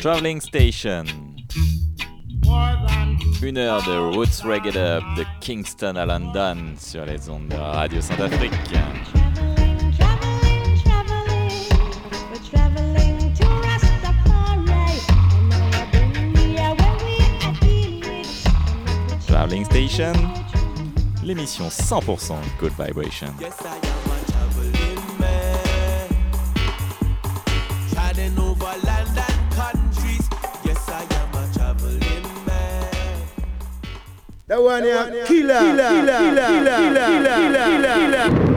Traveling Station. 1 heure de Roots Reggae Dub de Kingston à London sur les ondes de Radio Centrafrique. Traveling Station, l'émission 100% Good Vibration. That one here, killer.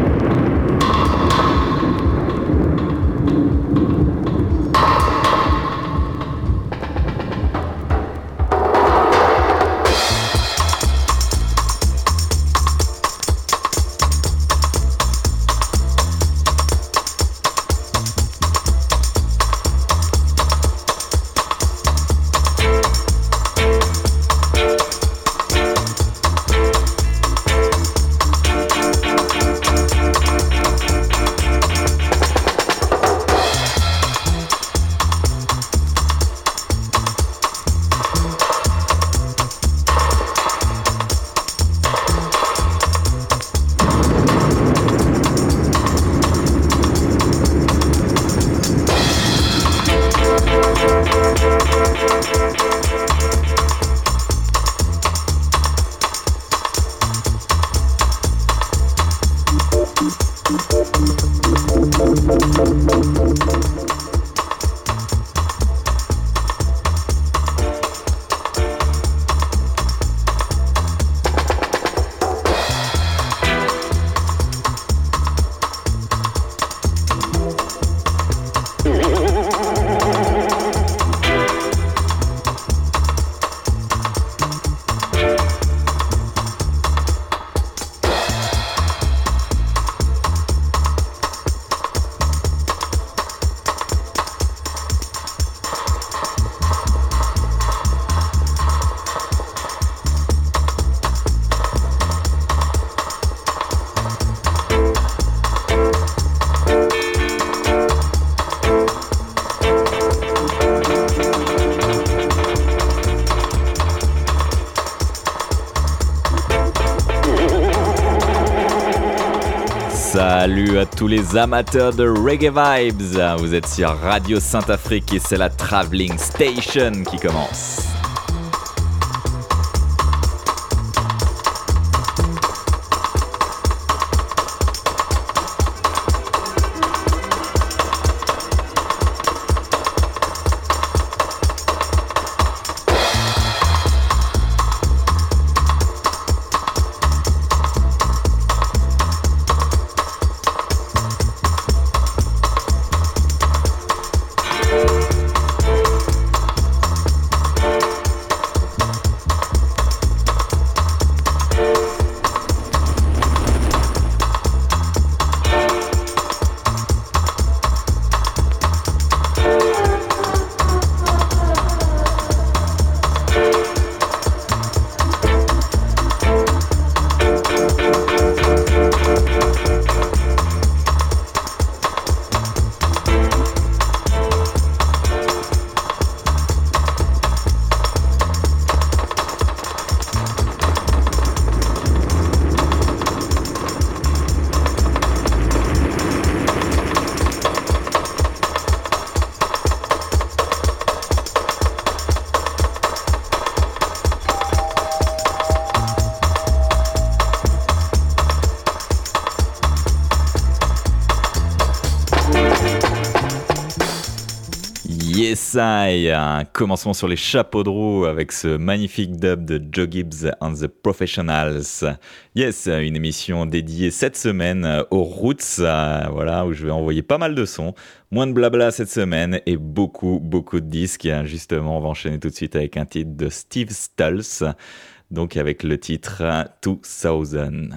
Salut à tous les amateurs de Reggae Vibes, vous êtes sur Radio Saint-Afrique et c'est la Traveling Station qui commence. Commençons sur les chapeaux de roue avec ce magnifique dub de Joe Gibbs and the Professionals. Yes, une émission dédiée cette semaine aux roots, voilà, où je vais envoyer pas mal de sons, moins de blabla cette semaine et beaucoup de disques. Justement, on va enchaîner tout de suite avec un titre de Steve Stultz, donc avec le titre 2000.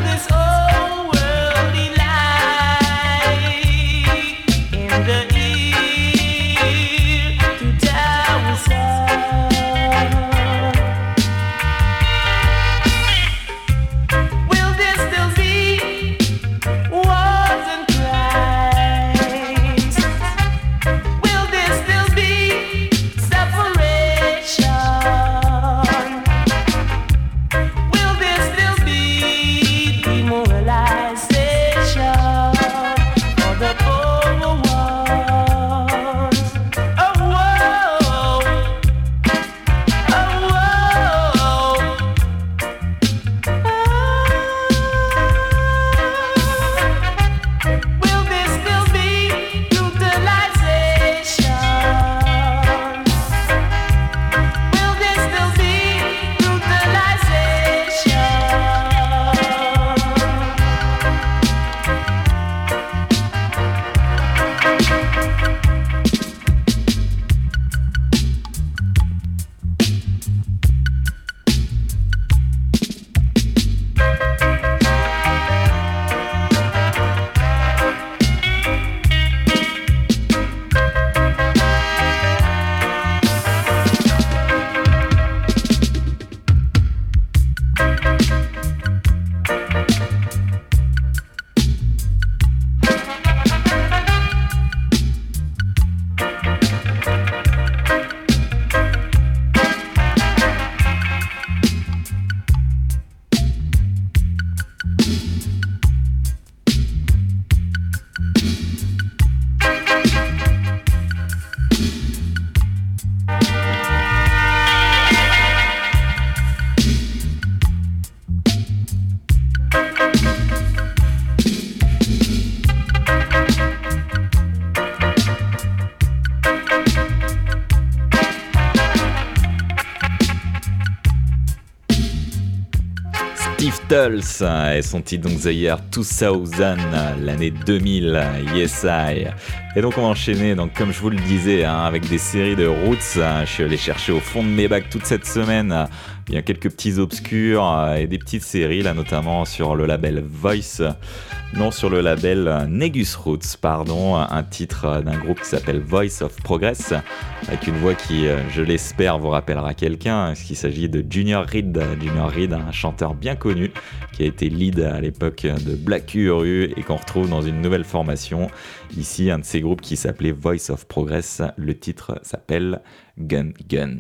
Beatles et son titre donc The Year 2000, l'année 2000, Yes I. Et donc on va enchaîner, donc comme je vous le disais, avec des séries de roots. Je suis allé chercher au fond de mes bacs toute cette semaine. Il y a quelques petits obscurs et des petites séries là, notamment sur le label Voice. Non, sur le label Negus Roots, pardon, un titre d'un groupe qui s'appelle Voice of Progress, avec une voix qui, je l'espère, vous rappellera quelqu'un, qu'il s'agit de Junior Reid. Junior Reid, un chanteur bien connu, qui a été lead à l'époque de Black Uhuru et qu'on retrouve dans une nouvelle formation. Ici, un de ces groupes qui s'appelait Voice of Progress, le titre s'appelle Gun Gun.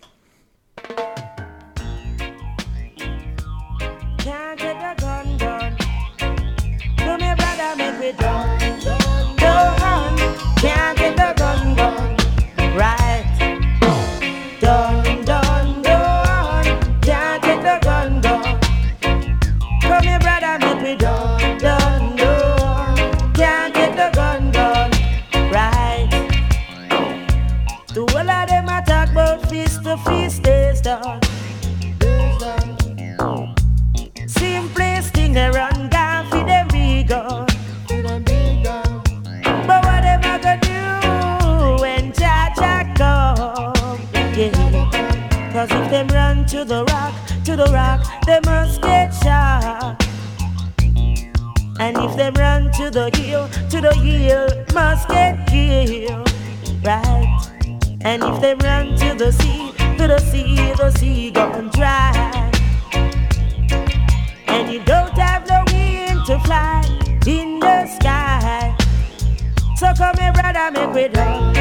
Simplest thing they run down for them big gun. But what am I gonna do when Cha-Cha come? Yeah. Cause if them run to the rock, they must get shot. And if them run to the hill, must get killed. Right? And if them run to the sea gone dry. And you don't have no wing to fly in the sky. So come here, brother, make we done.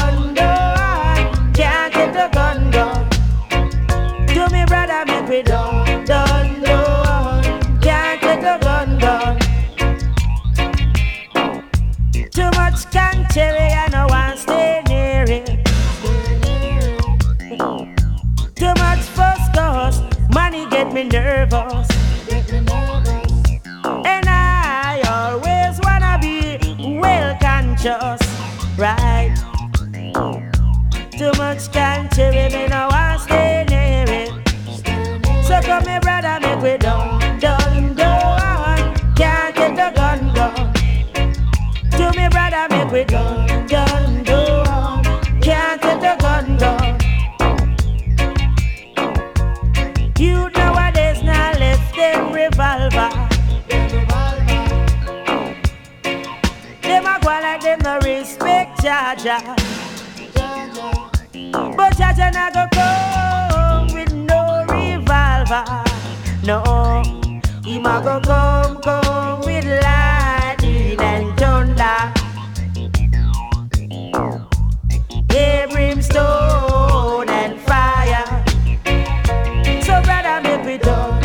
Can't get the gun done. Do me, brother, make we done. Can't get the gun done. Too much country, I know one stay near it. Too much fuss cause money get me nervous. And I always wanna be well conscious, right? Too much country, me no want stay near it. So come here, brother, make we done. Can't get the gun done. To me, brother, make we done. Can't get the gun done. You nowadays now left them revolver. shot. But Jaja not go come with no revolver. No, he ma go come with lightning and thunder. Yeah, brimstone and fire. So brother, make me done.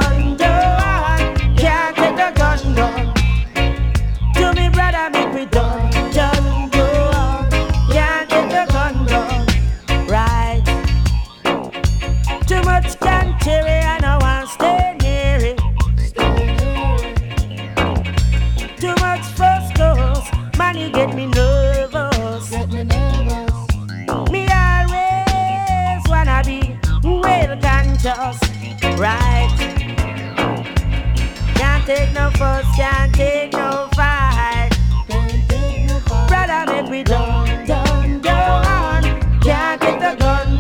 Can't take the gun. To me brother, make me done. Can't take the gun. Right. Too much can tear it, I know I stay near it. Too much fuss, man, you get me nervous. Me always wanna be well conscious, right? Can't take no fuss, can't take no fight. Brother, make me done. Can't get the gun.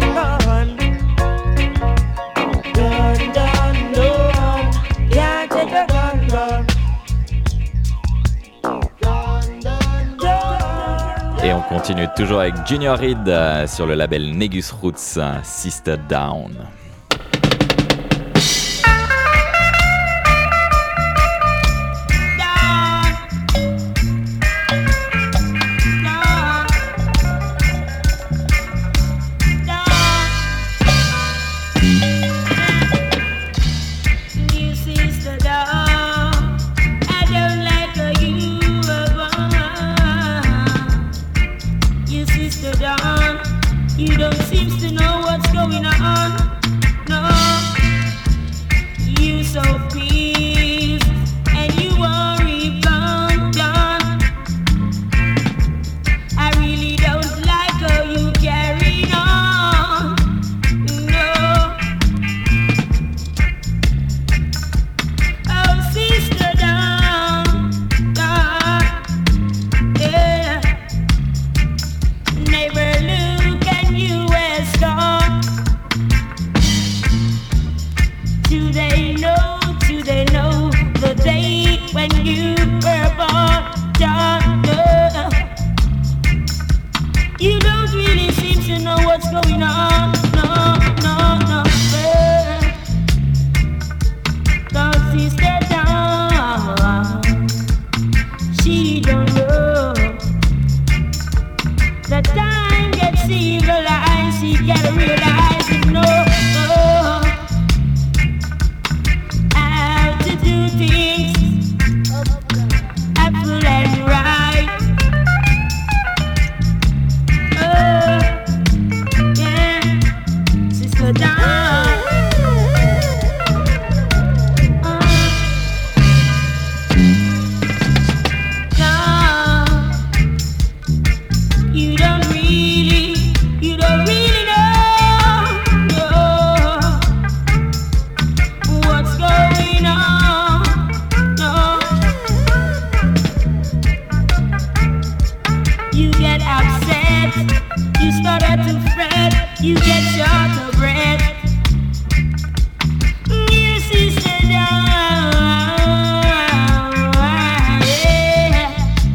Can't take the gun. Et on continue toujours avec Junior Reid sur le label Negus Roots, Sister Down. You don't seem to know what's going on. No, you so pleased and you worry about done. I really don't like how you carry on. No, oh sister down, yeah, neighbor. Do they know the day when you were born, John? You don't really seem to know what's going on. No. Don't sister down. She don't know. The time gets civilized. She gotta realize it. No. Do things apple and right. Oh, yeah, sister down. No, you don't really know what's going on. You get upset, you start to fret, you get short of breath. You sister down, yeah.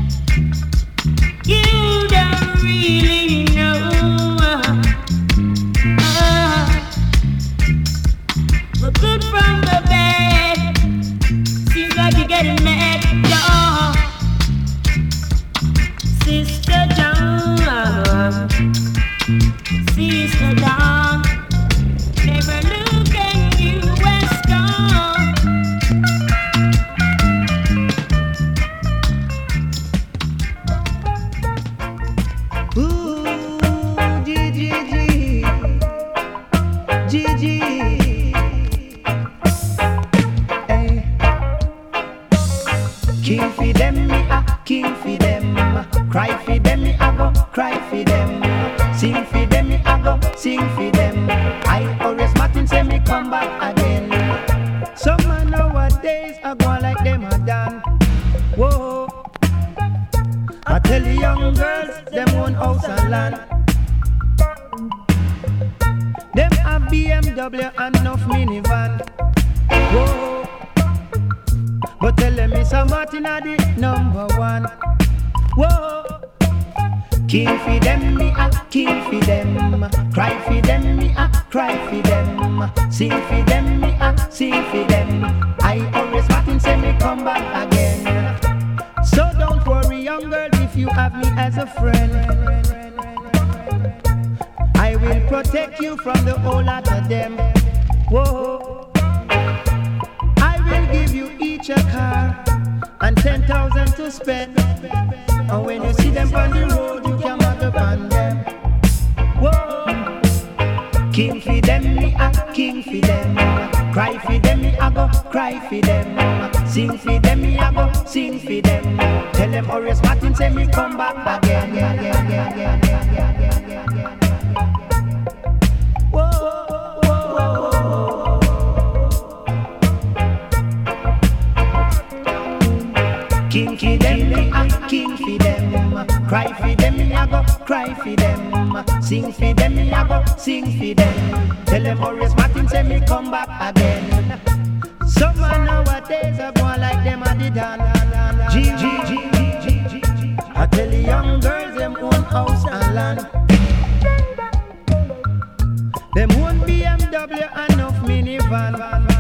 You don't really know. But good from the bad, seems like you're getting mad, y'all. Sister down, sister down, never look at you as gone. Ooh, Gigi. Hey. King for them, me a king for them. Cry for them, me a go cry for them. Sing for them, me a go sing for them. I always Martin say me come back again. Some man nowadays a go like them a done. Whoa. I tell the young girls them own house and land. Them have BMW and enough minivan. Whoa. But tell them Mr. Martin are the number one. Whoa. King for them, me a king for them. Cry for them, me a cry for them. Sing for them, me a sing for them. I always Martin say me come back again. So don't worry, young girl, if you have me as a friend. I will protect you from the whole lot of them. Whoa. I will give you each a car and 10,000 to spend. And when you see them on the road, you can mark upon them. Whoa. King for them, me a king for them. Cry for them, me a go cry for them. Sing for them, me a go sing for them. Tell them Horace Martin say me come back again. King for them, me a king for them. Cry for them, me a go cry for them. Sing for them, me a go sing for them. Tell them Horace Martin say me come back again. Some man nowadays are going like them a the dan. I tell the young girls them own house and land. Them own BMW enough minivan.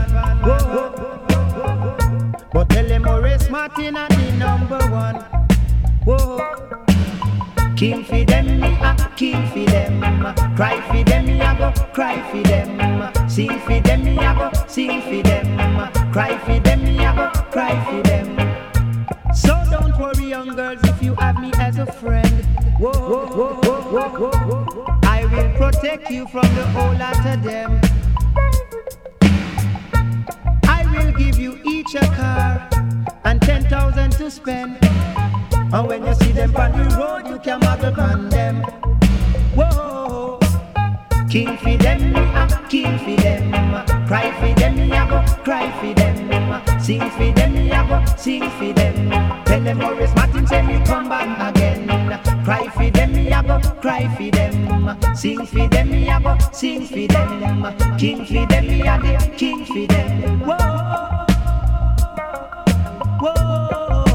Whoa. But tell them Horace Martin are the number one. Whoa. King for them, me a king for them. Cry for them, me a go cry for them. Sing for them, me a go sing for them. Cry for them, me a go cry for them. So don't worry, young girls, if you have me as a friend. Whoa, whoa, whoa, whoa, whoa, whoa. I will protect you from the whole lot of them. I will give you each a car and 10,000 to spend. And when you see them on the road, you can mark upon them. Whoa. King for them, me a king for them. Cry for them, me a go cry for them. Sing for them, me a go sing for them. Tell them Horace Martin say me come back again. Cry for them, me a go cry for them. Sing for them, me a go sing for them. King for them, me a the king for them. Whoa. Whoa.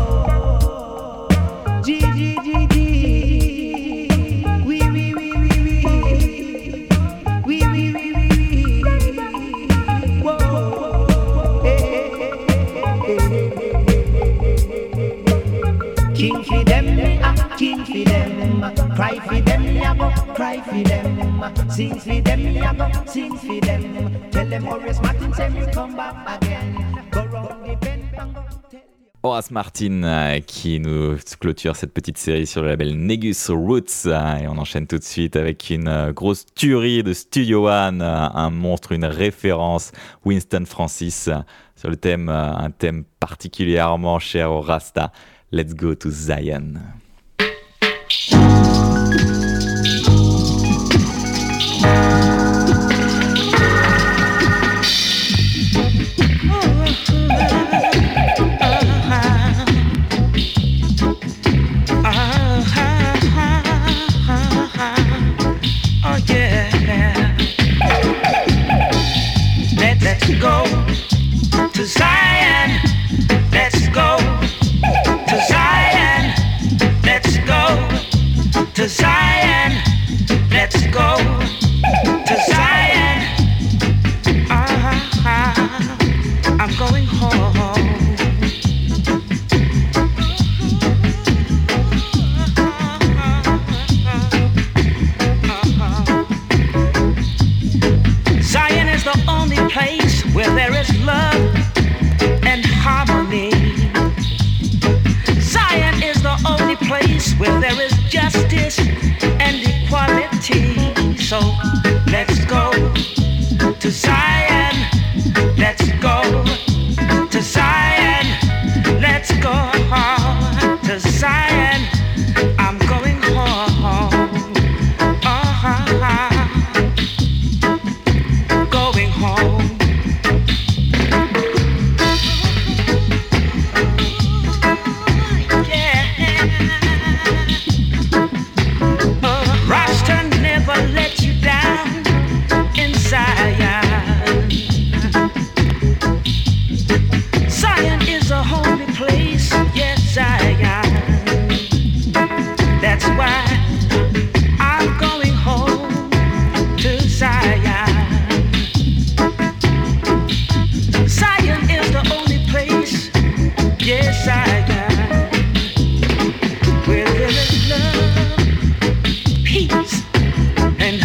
G G G G. We. Whoa. King for them, me a king for them. Cry for them, me a go cry for them. Sing for them, me a go sing for them. Tell them Horace Martin say me come back again. Go round the bend and go tell. Horace Martin qui nous clôture cette petite série sur le label Negus Roots et on enchaîne tout de suite avec une grosse tuerie de Studio One, un monstre, une référence, Winston Francis sur le thème, un thème particulièrement cher au Rasta. Let's go to Zion. Let's go to Zion. Let's go to Zion.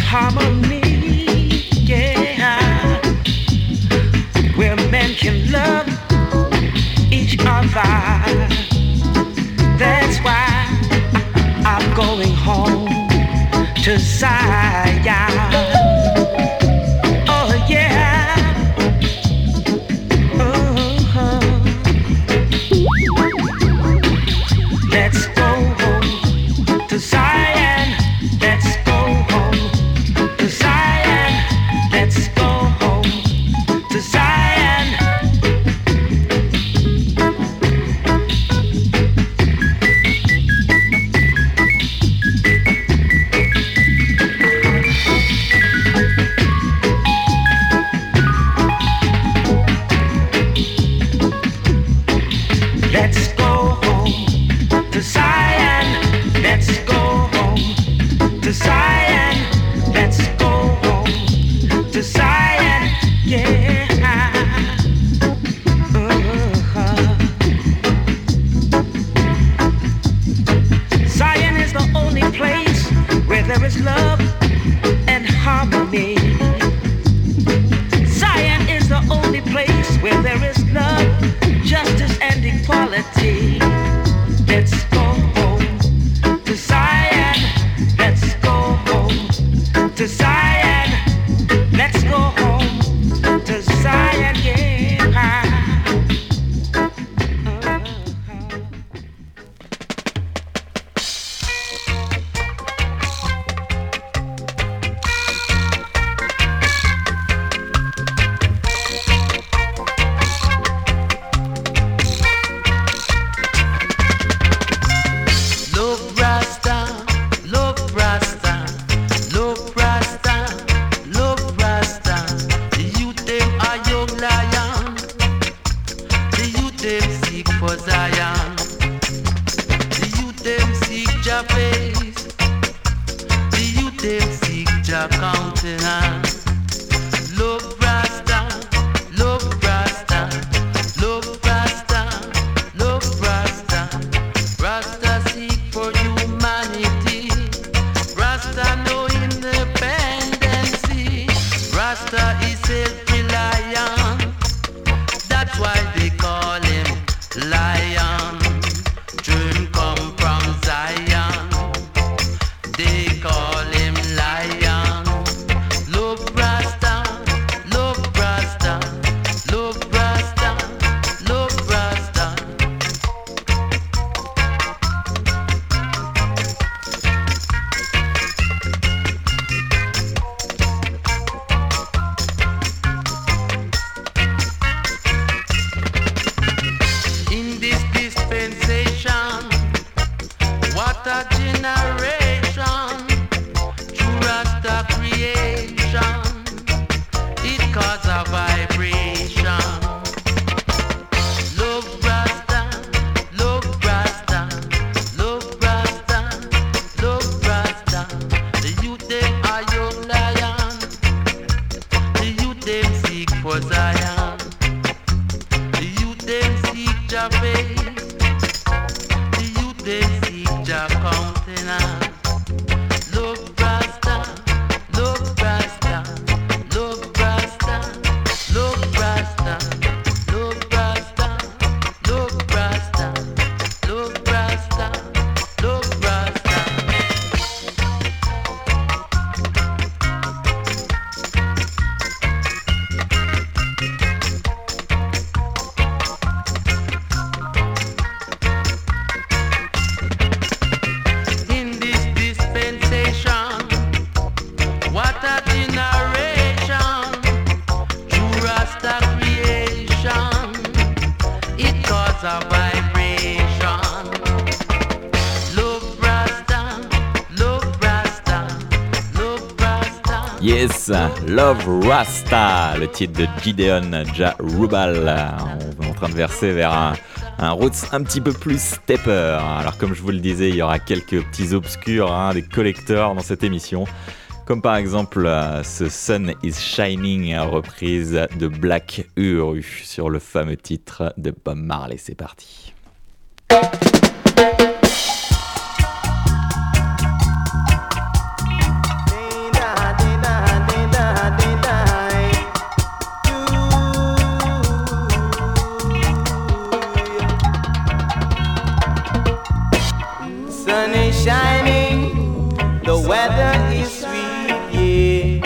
harmony, yeah, where men can love each other. That's why I'm going home to Zion. Oh yeah. Let's go home to Zion. Let's go home to Zion. Let's go home to Zion. Let's go home to Zion. Let's go home to Zion. Let's go home to Zion. Yeah. Zion is the only place where there is love and harmony. Zion is the only place where there is love, justice and equality. Let's go home to Zion. Let's go home to Zion. Let's go home to Zion, yeah. Love Rasta, love Rasta, love Rasta, love Rasta. The youth them are young lion. The youth them seek for Zion. The youth them seek Jah face. The youth them seek Jah countenance. Love Rasta, love Rasta, love Rasta, love Rasta. Rasta seek for humanity. Rasta no independency. Rasta is self-reliant. That's why they call him Lion. Dream come from Zion. They call him Lion. Love Rasta, love Rasta, love Rasta, love Rasta. In this dispensation, what a generation. True Rasta creation, it cause a vibration. Love Rasta, love Rasta, love Rasta, love Rasta. The youth them are young lion. The youth them seek for Zion. The youth them seek Jah face. The youth them seek Jah countenance. Love Rasta, love Rasta, love Rasta, love Rasta, love Rasta, love Rasta, love Rasta, love Rasta. In this dispensation, what a generation. True Rasta creation, it cause a vibration. Love Rasta, love Rasta, love Rasta. Yes, Love Rasta, le titre de Gideon Jah Rubal. On est en train de verser vers un roots un petit peu plus stepper. Alors comme je vous le disais, il y aura quelques petits obscurs, des collecteurs dans cette émission. Comme par exemple ce Sun is Shining, reprise de Black Uhuru sur le fameux titre de Bob Marley. C'est parti. Day, shining, the weather is sweet, yeah.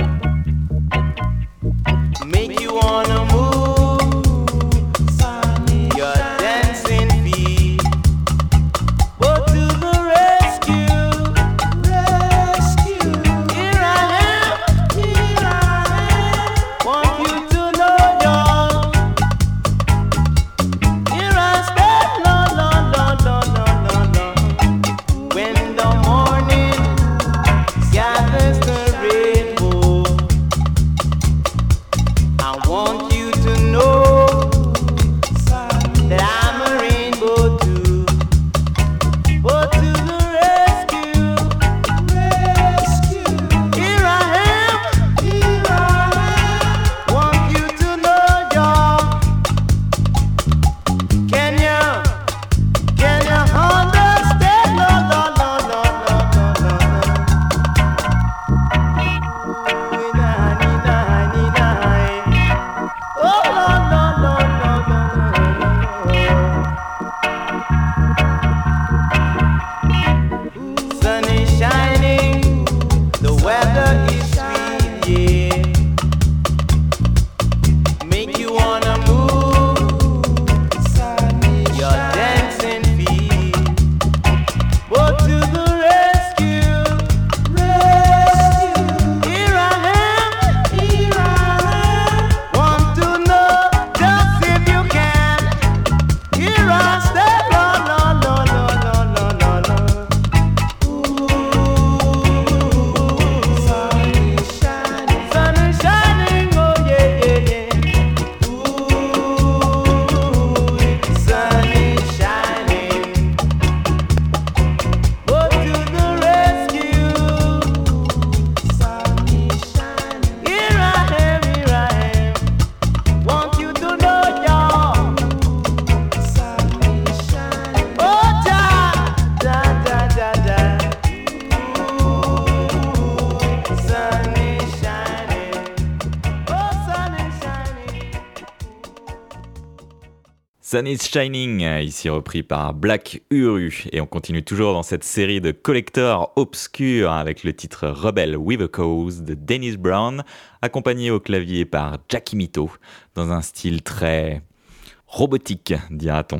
Make you wanna move your dancing feet. Go to the rescue, rescue. Here I am, want you to know y'all. Here I stand, no, no, no, no, no, no, no. When the morning gathers the rainbow, I want you to know that I'm a rainbow too. Go to the rescue, rescue. Here I am, want you to know, y'all. Can you understand? No, no, no, no, no, no, no, no. Oh, no, no, no, no, no, no. Sun is shining, the weather is sweet, yeah. Make you wanna move your dancing feet. Go to the rescue, rescue. Here I am, want to know just if you can. Here I stand, no, no, no, no, no, no, no, no. Sun is shining, oh yeah, yeah, yeah. Sun is shining. Go to the rescue. Sun is shining. Here I am. Want you to know, y'all. Sun is shining. Oh, da, da, da, da, da. Sun is shining. Oh, sun is shining. Sun is Shining, ici repris par Black Uhuru. Et on continue toujours dans cette série de collecteurs obscurs avec le titre Rebel with a Cause de Dennis Brown, accompagné au clavier par Jackie Mito, dans un style très robotique, dira-t-on.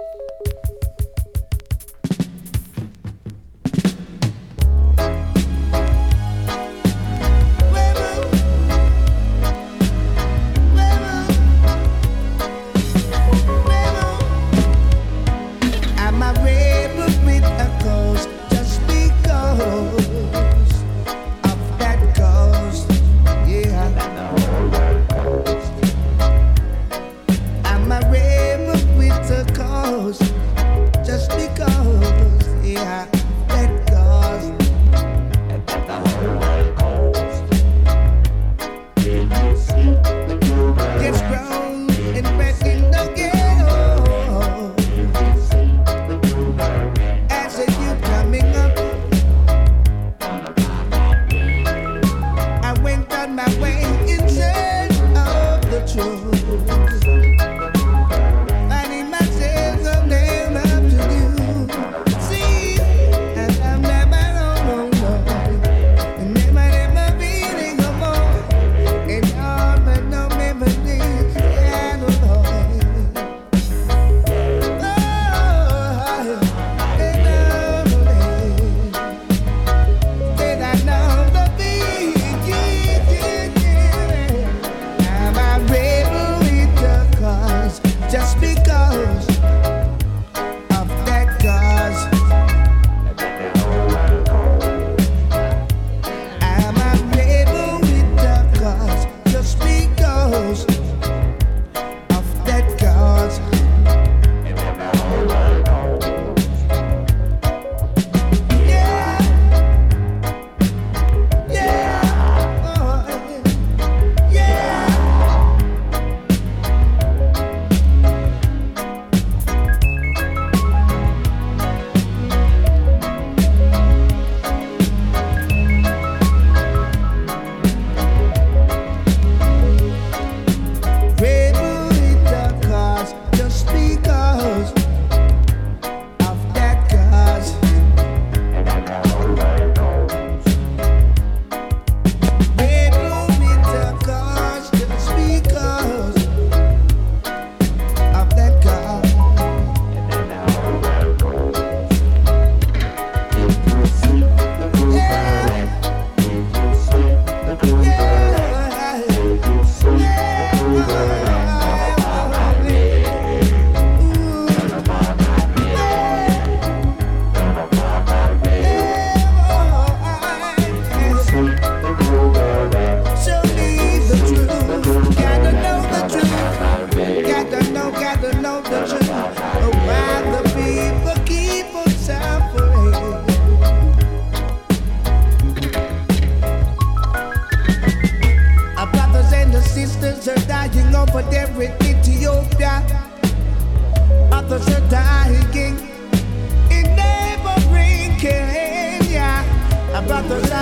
I'm a rebel with a cause, just because of that cause. Yeah. I'm a rebel with a cause.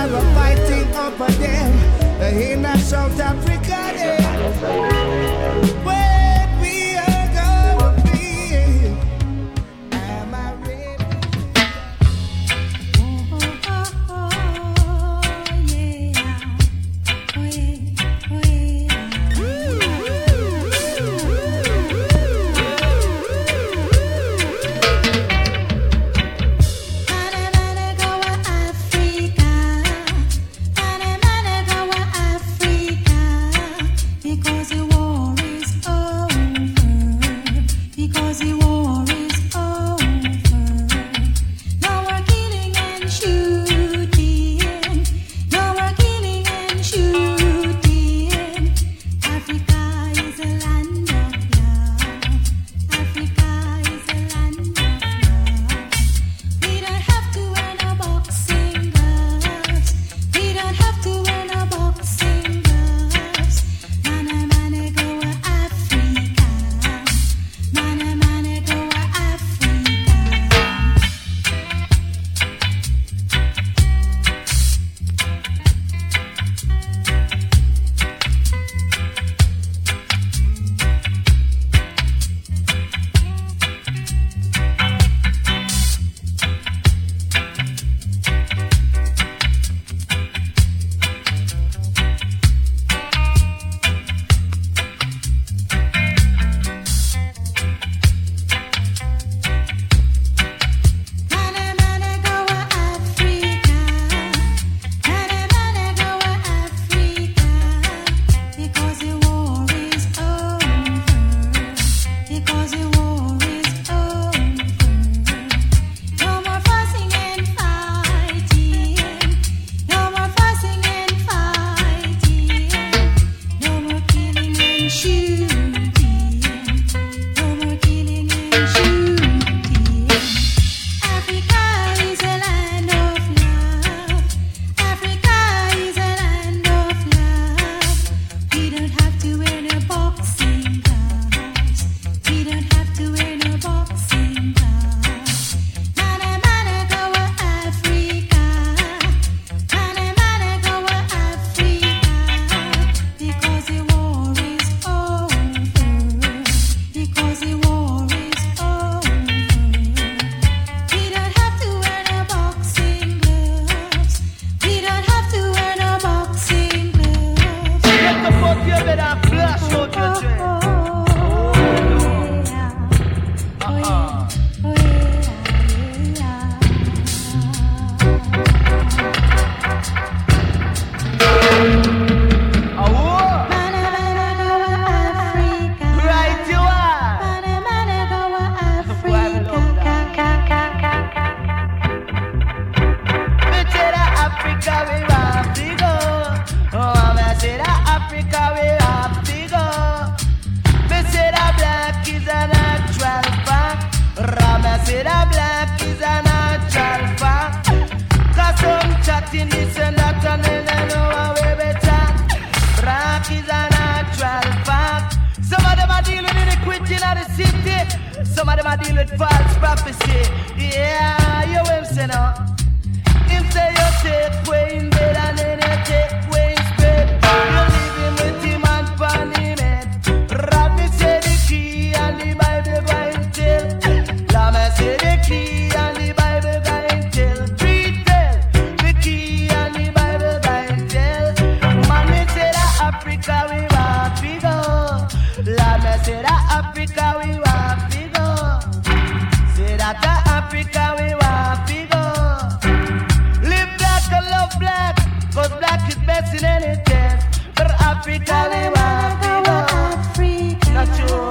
are fighting over them in South Africa. Where we are gonna be, am I ready? Because the war is over. Because the war is over. No more killing and shooting. No more killing and shooting. Africa is a land of love. Africa is a land of love. We don't have to wear no boxing gloves. We don't have to wear no boxing gloves. Mana mana go Africa. Mana mana go Africa. Mana mana go Africa. Mana mana go Africa. Because the war is over. Because the war is over. No more fussing and fighting. No more fussing and fighting. No more killing and shooting. No more killing and shooting. Africa is a land of love. Africa is a land of love. We don't have to wear no boxing gloves. We don't have to wear no boxing gloves. Mana mana go Africa. Mana mana go Africa. Because the war is over. Because the war is over. We don't have to wear no boxing gloves. We don't have to wear no boxing gloves. Get the fuck you better flash out your chest. Right you are. Me say that Africa we have to go. Oh, me say that Africa we have to go. Me say that black is a natural fact. Me say that black is a natural fact. 'Cause some chatting this and that and then they know how we be chat. Black is a natural fact. Some of them are dealing with iniquity in the city. Some of them are dealing with false prophecy. Yeah, you will say no. Him say you take way in bed and then you take way in bed. You leave him with him and pan him head. Rab me say the key and the Bible going tell. Let me say the key and the Bible going tell. Tell the key and the Bible going tell. Man me say that Africa we want to go. Let me say that Africa we want to go. Say that Africa we want to go. Live black and love black, 'cause black is best in anything. For Africa we want to go. Not true.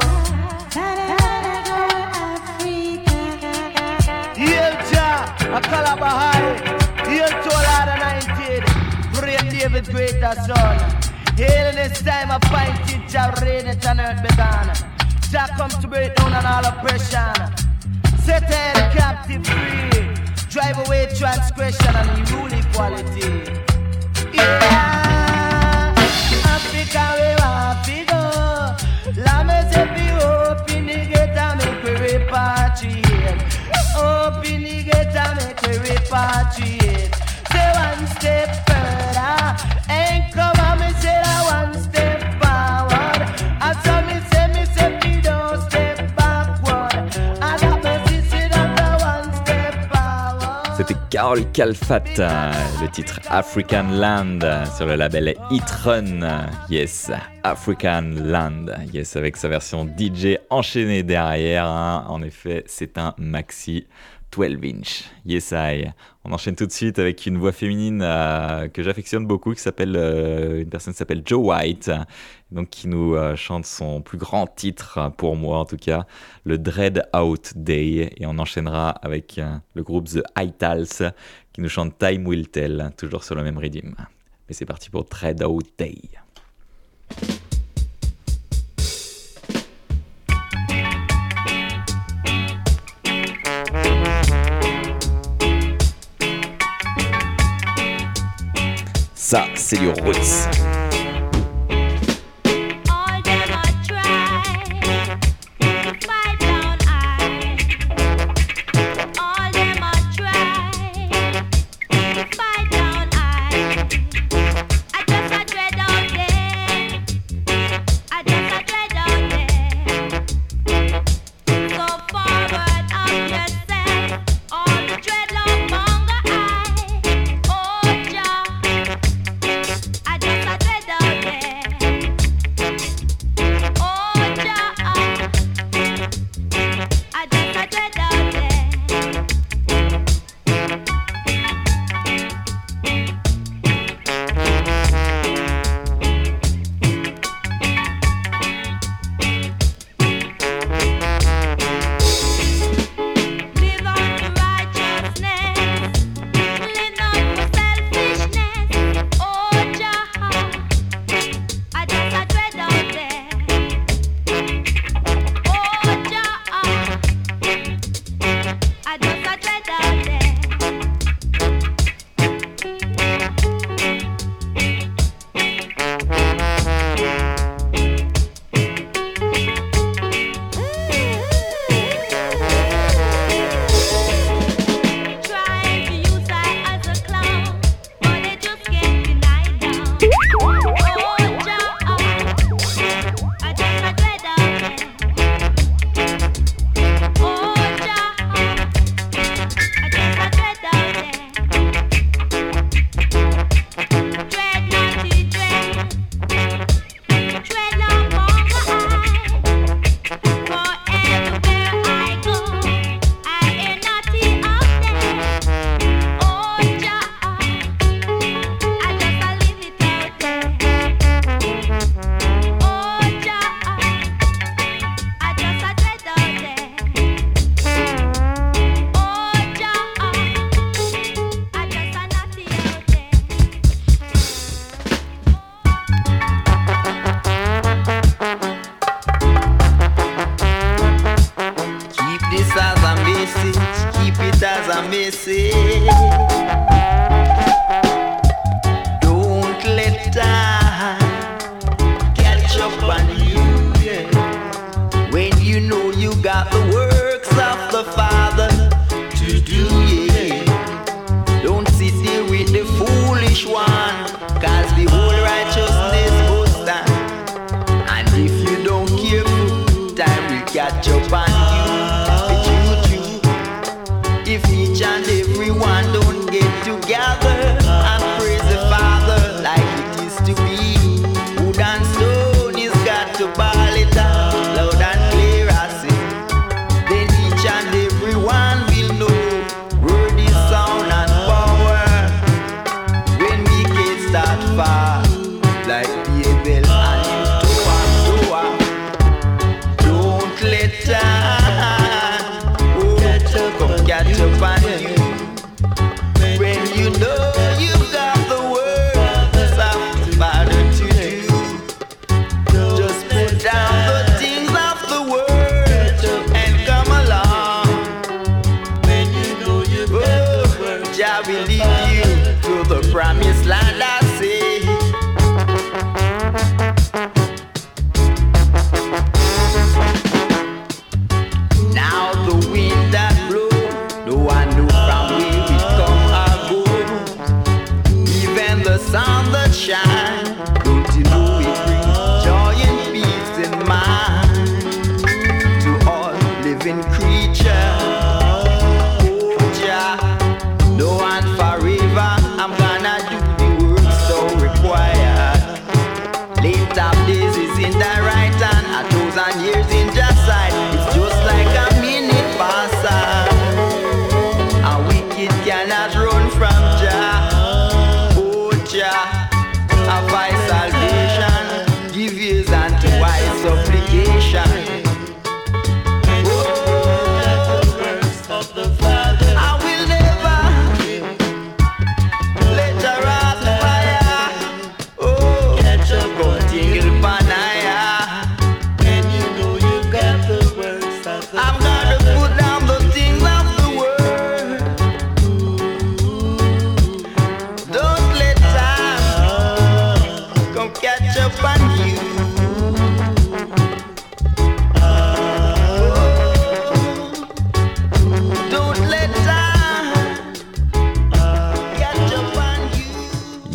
Hail Jah, a Kalabahai. Hail to all other 19. Brave David, greater son. Hail in this time, appointed Jah reign it on earth began. Jah comes to break down on all oppression. Set the captive free. Drive away transgression and rule equality. Yeah, Africa we want to go. Let me say we open the gate and make we repatriate. Open the gate and make we repatriate. Say one one step further. Ain't come on, me say that one step forward. I saw me say me don't step backward. I got my sister on the one step forward. C'était Carol Calfat, le titre African Land sur le label Hit Run. Yes, African Land. Yes, avec sa version DJ enchaînée derrière. Hein. En effet, c'est un maxi 12 inch. Yes, I. On enchaîne tout de suite avec une voix féminine que j'affectionne beaucoup, une personne qui s'appelle Jo White, donc qui nous chante son plus grand titre, pour moi en tout cas, le Dread Out Day. Et on enchaînera avec le groupe The Itals qui nous chante Time Will Tell, toujours sur le même rythme. Mais c'est parti pour Dread Out Day. Ça, c'est du roots.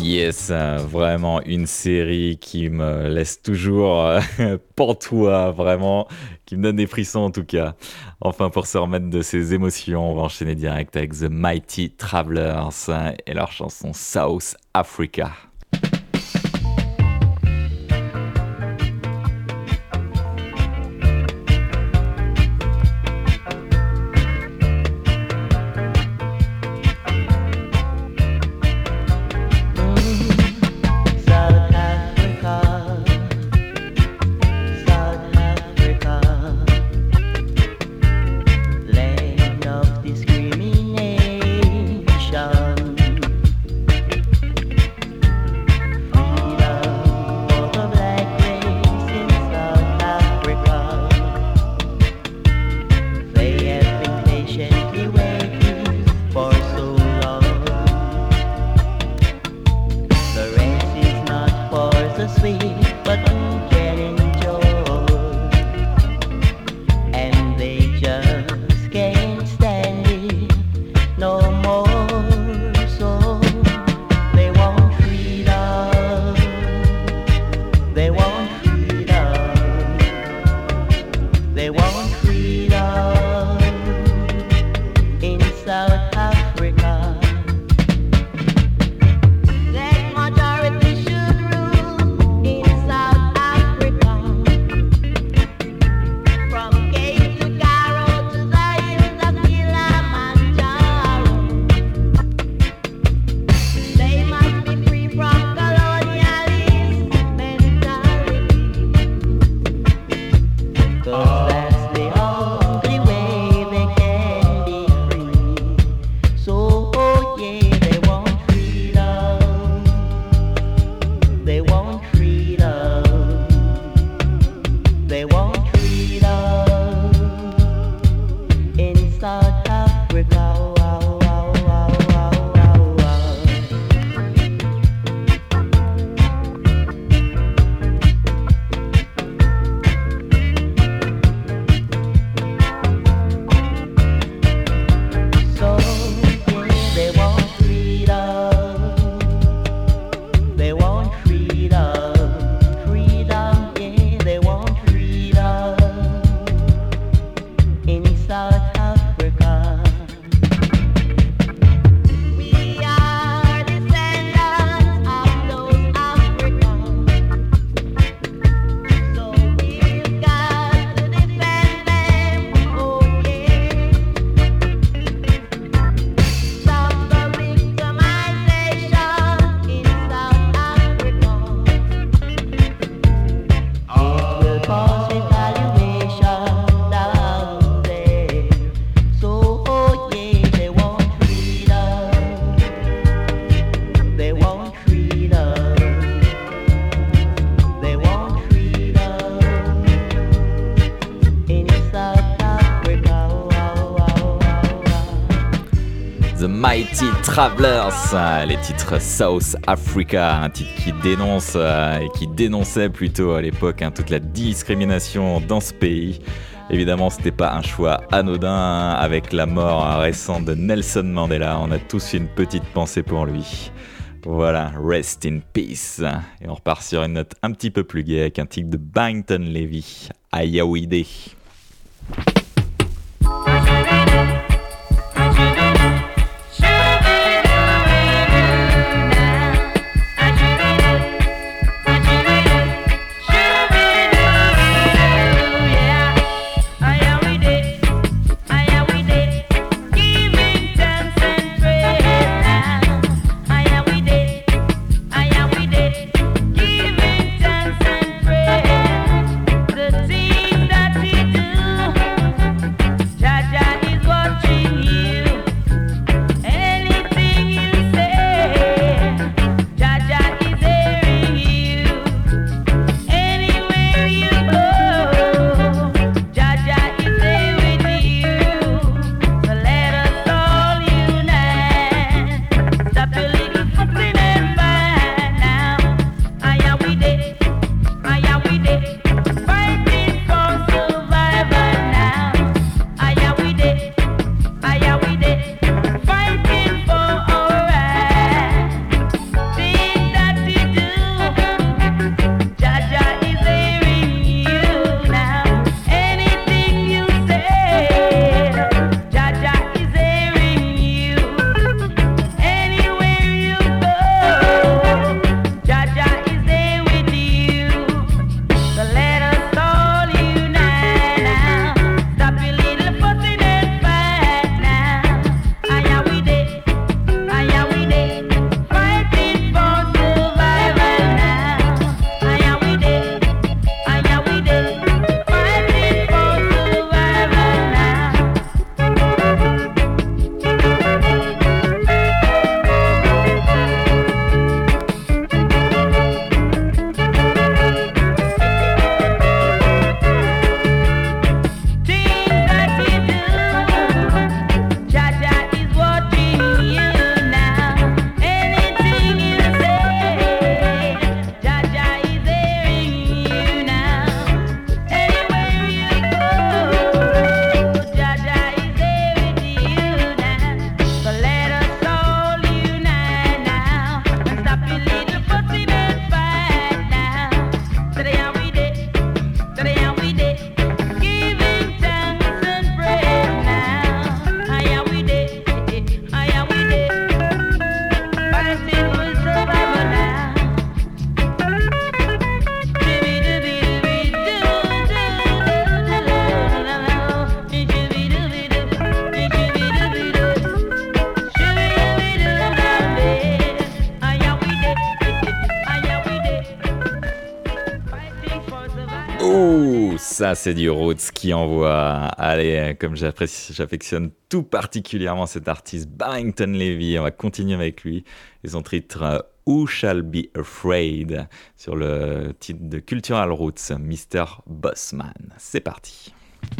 Yes, vraiment une série qui me laisse toujours pantois, vraiment, qui me donne des frissons en tout cas. Enfin, pour se remettre de ses émotions, on va enchaîner direct avec The Mighty Travelers et leur chanson South Africa. Mighty Travelers, les titres South Africa, un titre qui dénonce et qui dénonçait plutôt à l'époque toute la discrimination dans ce pays. Évidemment, c'était pas un choix anodin. Avec la mort récente de Nelson Mandela, on a tous une petite pensée pour lui. Voilà, rest in peace. Et on repart sur une note un petit peu plus gaie avec un titre de Barrington Levy, Ayawide. The thing that he do, Jaja is what Ça, c'est du roots qui envoie. Allez, comme j'affectionne tout particulièrement cet artiste Barrington Levy, on va continuer avec lui et son titre Who Shall Be Afraid sur le titre de Cultural Roots, Mr. Bossman. C'est parti.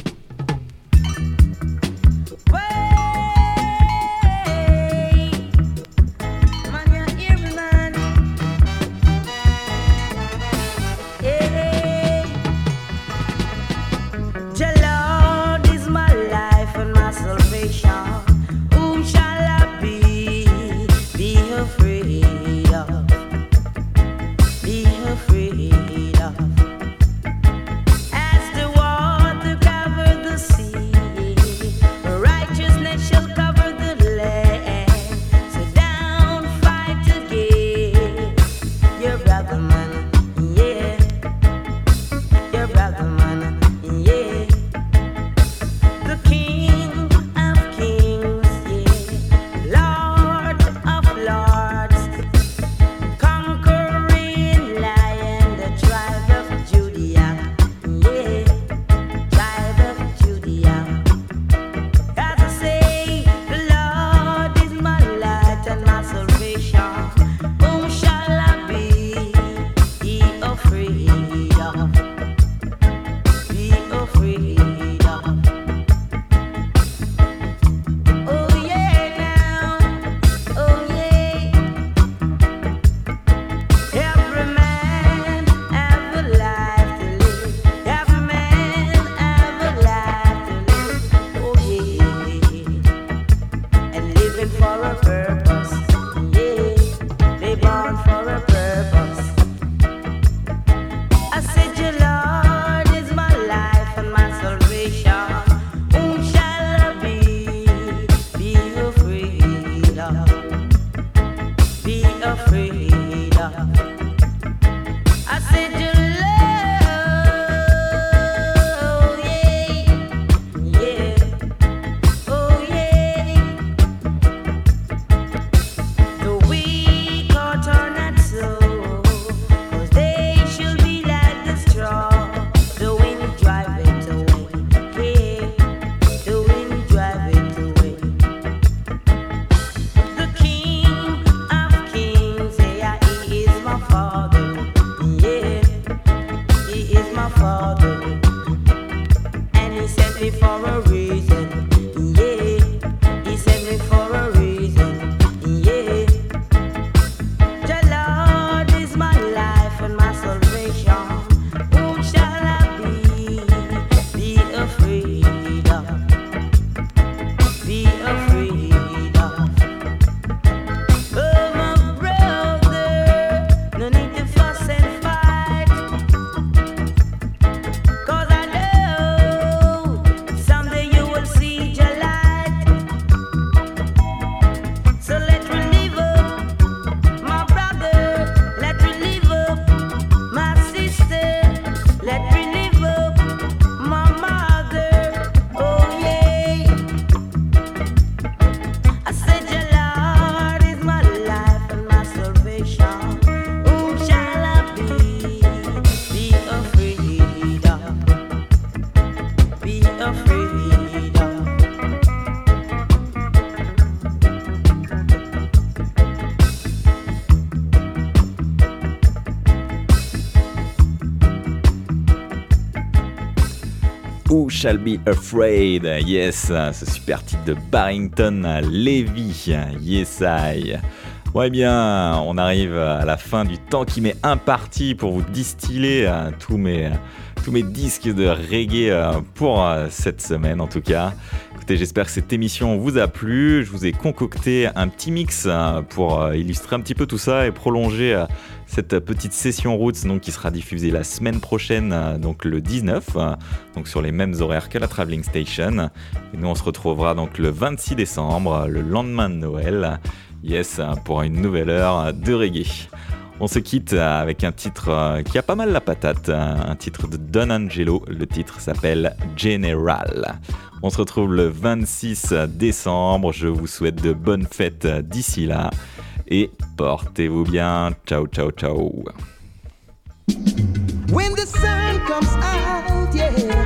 Who Shall Be Afraid? Yes, ce super titre de Barrington Levy. Yes, I. Ouais, bien, on arrive à la fin du temps qui m'est imparti pour vous distiller tous mes disques de reggae pour cette semaine en tout cas. Écoutez, j'espère que cette émission vous a plu. Je vous ai concocté un petit mix pour illustrer un petit peu tout ça et prolonger cette petite session Roots donc, qui sera diffusée la semaine prochaine, donc le 19, donc sur les mêmes horaires que la Travelling Station. Et nous, on se retrouvera donc le 26 décembre, le lendemain de Noël. Yes, pour une nouvelle heure de reggae. On se quitte avec un titre qui a pas mal la patate, un titre de Don Angelo. Le titre s'appelle General. On se retrouve le 26 décembre. Je vous souhaite de bonnes fêtes d'ici là. Et portez-vous bien. Ciao, ciao, ciao. When the sun comes out, yeah.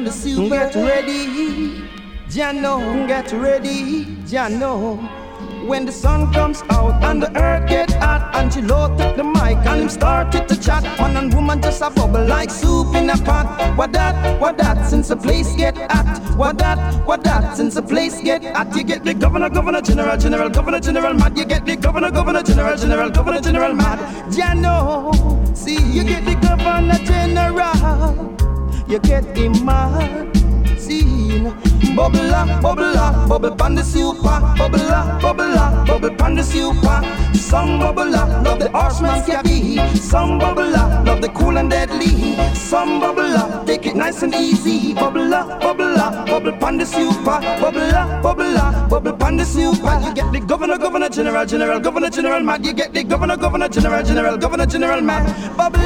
the super. Get ready, Jano, get ready, Jano. When the sun comes out and the earth get hot, Angelo took the mic and him started to chat. Man and woman just a bubble like soup in a pot. What that, since the place get hot. What that, since the place get hot. You get the governor, general mad. You get the governor, general mad. Jano, see, you get the governor general. You get him mad. Bubble up, bubble pan the super. Bubble up, bubble pan the super. Some bubble up, love the horseman's cabby. Some bubble up, love the cool and deadly. Some bubble up, take it nice and easy. Bubble up, bubble pan the super. Bubble up, bubble pan the super. You get the governor, general mad. You get the governor, general mad. Bubble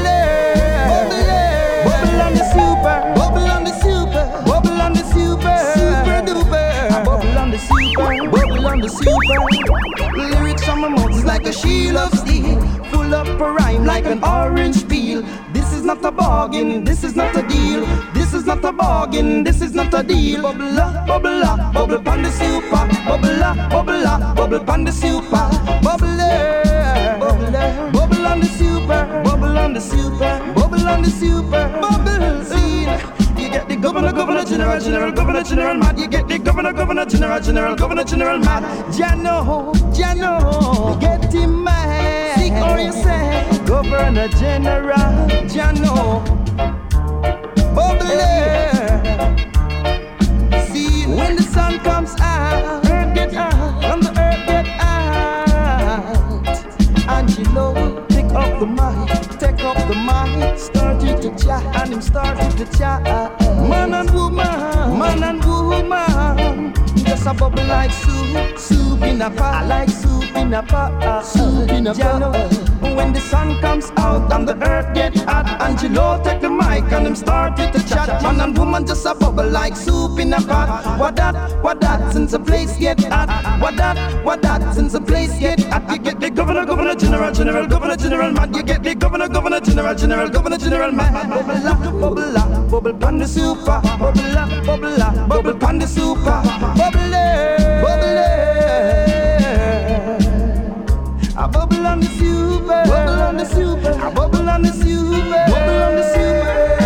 on the super. Bubble on the super. Bubble on the super. Super duper. Bubble on the super. Bubble on the super. Lyrics from my mouth is like a shield of steel. Full up a rhyme like an orange peel. This is not a bargain. This is not a deal. This is not a bargain. This is not a deal. Bubble up, bubble on the super. Bubble up, bubble on the super. Bubble on the super. Bubble on the super. Bubble on the super. Bubble scene. You get the governor, general mad. You get the governor, general mad. Jano, get him mad. See how you say, governor general, Jano. Bubble. See, when the sun comes out, earth get out, and the earth get out. Angelo, take up the mic, started to chat, and him started to chat. Man and woman, just a bubble like soup in a pot. I like soup in a pot, soup in a pot. When the sun comes out and the earth get hot, Angelo take the mic and him started to chat. Man and woman just a bubble like soup in a pot. What that, since the place get hot. What that, since the place get hot. You get the governor, general mad. You get the governor, general mad. Bubble up, bubble pan the super. Bubble up, bubble pan the super. Bubble. I bubble on the super. Bubble on the super. I bubble on the super. Bubble on the super.